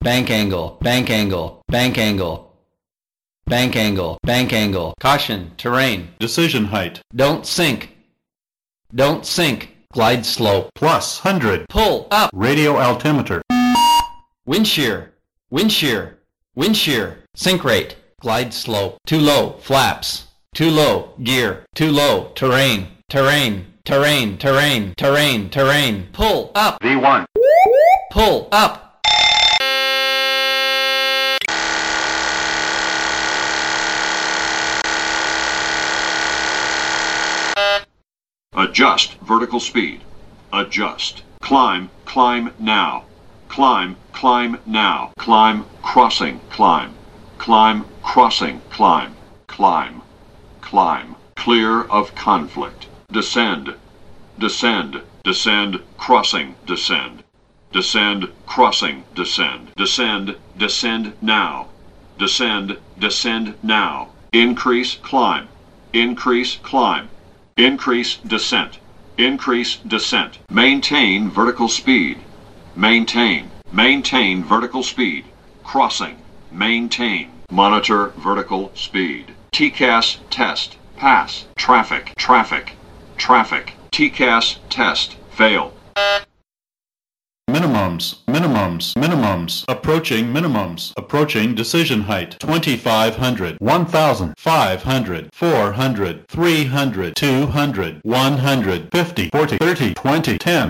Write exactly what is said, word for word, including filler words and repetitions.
bank angle, bank angle, bank angle, bank angle, bank angle. Caution, terrain. Decision height. Don't sink, don't sink. Glide slope. Plus one hundred. Pull up. Radio altimeter. Wind shear, wind shear, wind shear. Sink rate. Glide slope. Too low, flaps. Too low, gear. Too low, terrain, terrain, terrain, terrain, terrain, terrain. Pull up. V one. Pull up. Adjust vertical speed. Adjust. Climb, climb now. Climb, climb now. Climb, crossing, climb. Climb, crossing, climb. Climb, climb. Clear of conflict. Descend, descend, descend, crossing, descend. Descend, crossing, descend. Descend, descend now. Descend, descend now. Increase, climb. Increase, climb. Increase descent. Increase descent. Maintain vertical speed. Maintain. Maintain vertical speed. Crossing. Maintain. Monitor vertical speed. T C A S test. Pass. Traffic. Traffic. Traffic. T C A S test. Fail. Minimums, minimums, minimums, approaching minimums, approaching decision height, twenty-five hundred, one thousand, five hundred, four hundred, three hundred, two hundred, one hundred fifty, forty, thirty, twenty, ten.